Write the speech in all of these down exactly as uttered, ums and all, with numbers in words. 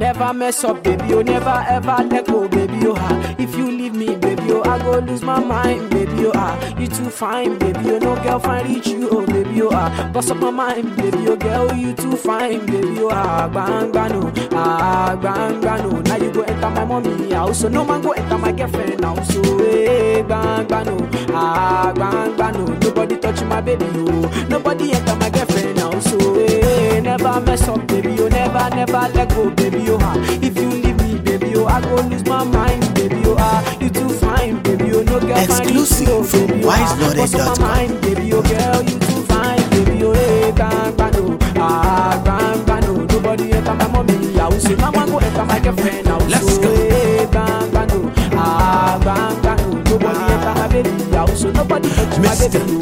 never mess up, baby, you never ever let go, baby, you ah. If you leave me, baby, you I go lose my mind, baby, you ah. You too fine, baby, you no girl find reach you, oh, baby, you ah. Bust up my mind, baby, you girl, you too fine, baby, you ah. Bang, bang, no, ah, bang, bang, no. Now you go enter my mommy house, so no man go enter my girlfriend house, so hey, bang, bang, no, ah, bang, bang, no. Nobody touch my baby, oh. Nobody enter my girlfriend house, so hey, never mess up, baby, you never, never let go, baby, you ah. If you leave me, baby, you I go lose my mind, baby, you ah. You too fine, baby, you no girl exclusive find from baby, wise loaded dot com. Baby, you girl, you too fine, baby, you hey, bang, bang, no, ah, bang, bang, no. Nobody enter my mommy house, so now I go enter my girlfriend house, Let's so go. hey, bang, bang, no, ah, bang, bang, no. Nobody enter my baby house, so nobody touch my Mister baby.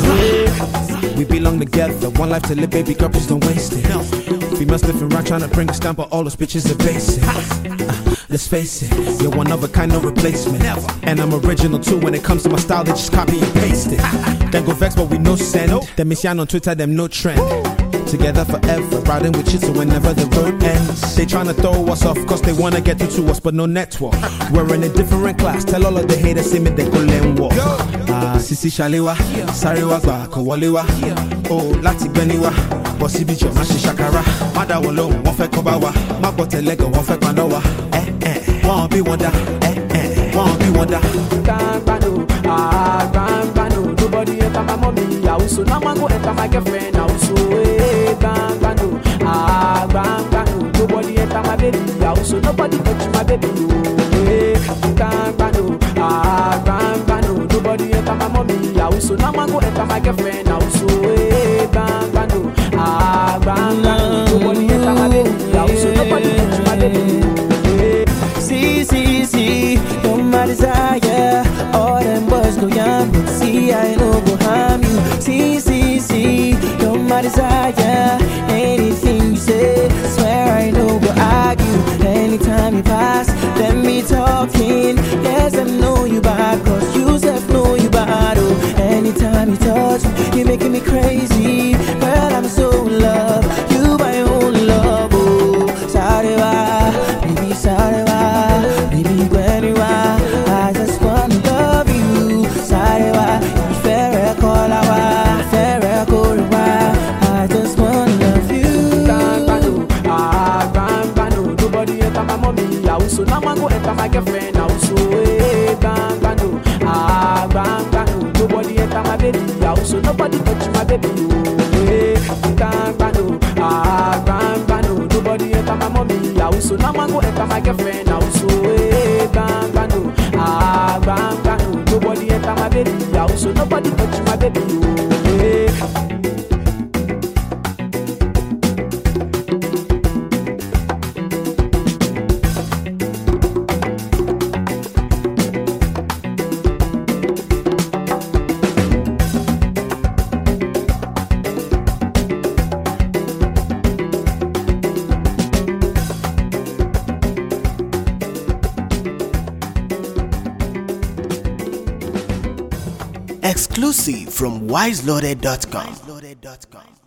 W. We belong together, one life to live, baby girl, please don't waste it. We must live around trying to bring a stamp, but all those bitches are basic. Uh, let's face it, you're one of a kind, no replacement. And I'm original too, when it comes to my style, they just copy and paste it. Then go vex, but we no send. Them miss on Twitter, them no trend. Together forever, riding with you so whenever the road ends. They tryna throw us off cause they wanna get through to us but no network. We're in a different class, tell all of the haters see me they go learn walk. Ah, Sisi Shalewa, Sarewa Gba Kowalewa. Oh, Lati Beniwa, Bossy Bijo, Mashi Shakara. Mada Wolo, wọ́n fẹ́ kọ́ bá wa. Má gbọ́ tẹ̀lẹ́gàn, wọ́n fẹ́ paná wa. Eh eh, wọ́n bí wọ́n dá. Eh eh, wọ́n bí wọ́n dá. Gangbano, ah, gangbano. Nobody enter my mommy house, so now I go enter my girlfriend house, so hey, gangbano, ah, gangbano. Nobody enter my baby house, so nobody touch my baby, oh, hey, gangbano, ah, gangbano. Nobody enter my mommy house, so now I go enter my girlfriend house, so hey, gangbano, ah, gangbano. Nobody enter my baby house, so nobody touch my baby, hey. See, see, see, you're my desire. All them boys go young, but see, I know go harm you. See, see, see, you're my desire. Anything you say, swear I know go argue. Anytime you pass, let me talking. Yes, I know you bad, cause you self know you bad. Oh, anytime you touch me, you're making me crazy. But I'm so in love, you my own love. Oh, sorry, baby, sorry. I just wanna love you. Sarewa, fair call our fair call I just wanna love you. Gangbano, ah, gangbano. Nobody enter my mommy house, so now I go enter my girlfriend house, so hey, gangbano, ah, gangbano. Nobody enter my baby house, so nobody touch my baby, oh, hey, gangbano, ah, gangbano. Nobody enter my mommy house, so now I go enter my girlfriend house, so hey, gangbano, ah, gangbano. Nobody enter my baby house, so nobody touch my baby, oh, hey. Exclusive from wise loaded dot com.